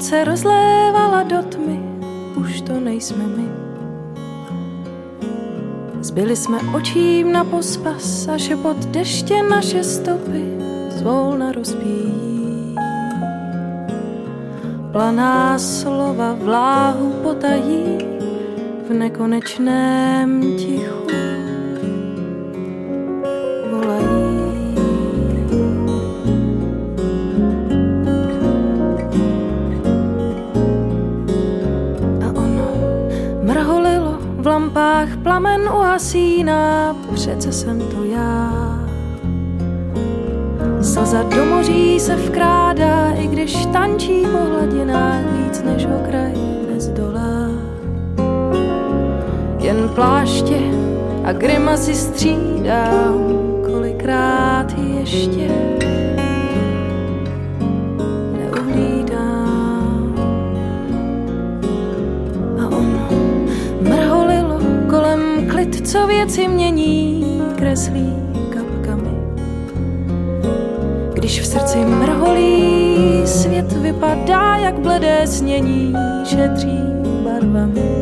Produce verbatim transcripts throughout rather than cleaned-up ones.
se rozlévala do tmy, už to nejsme my. Zbyli jsme očím na pospas a šepot deště naše stopy zvolna rozpíjí. Planá slova vláhu potají v nekonečném tichu. V lampách plamen uhasíná, přece jsem to já. Slza do moří se vkrádá, i když tančí po hladinách víc než okraj nezdolá. Jen pláště a grimasy střídám, kolikrát ještě neuhlídám. A ono mrholilo kolem klid, co věci mění, kreslí kapkami. Když v srdci mrholí, svět vypadá jak bledé snění, šetří barvami.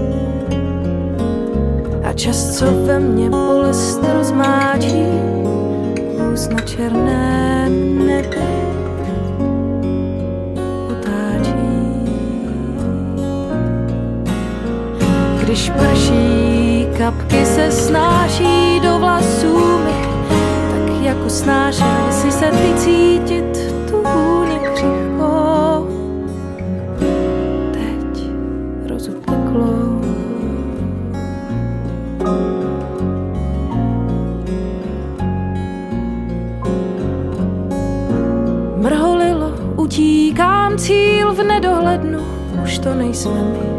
A čas, co ve mně bolest rozmáčí, vůz na černém nebi otáčí. Když prší, kapky se snáší do vlasů mých, tak jako snášel si se ty cítit tu vůni křihkou. Teď rozuteklou. Mrholilo, utíkám, cíl v nedohlednu, už to nejsme my.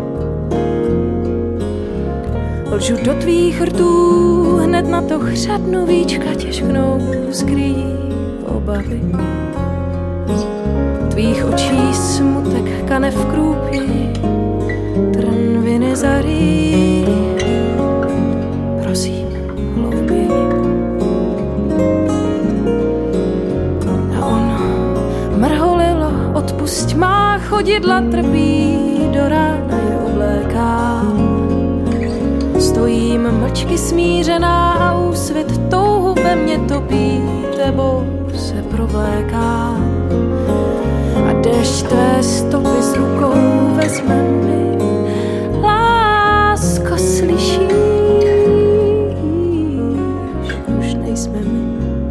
Lžu do tvých rtů, hned na to chřadnu, víčka těžknou skrýjí obavy. Tvých očí smutek kane v krůpi, trn viny zarý. Prosím, hlouběji. A ono mrholilo, odpusť má chodidla trpí, do rána je oblékám. Stojím mlčky smířená a úsvit touhu ve mně topí, tebou se provlékám. A déšť tvé stopy s rukou vezme mi, lásko, slyšíš, už nejsme my.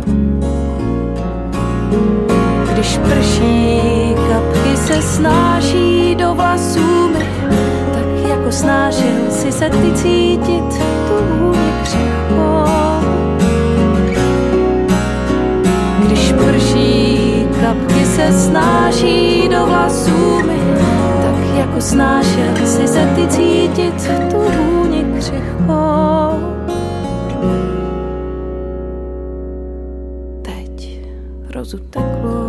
Když prší, kapky se snáší do vlasů mi, tak jako snášel si se ty cítit tu vůni křihkou. Když prší, kapky se snáší do vlasů mi, tak jako snášel si se ty cítit tu vůni křihkou. Teď rozuteklo.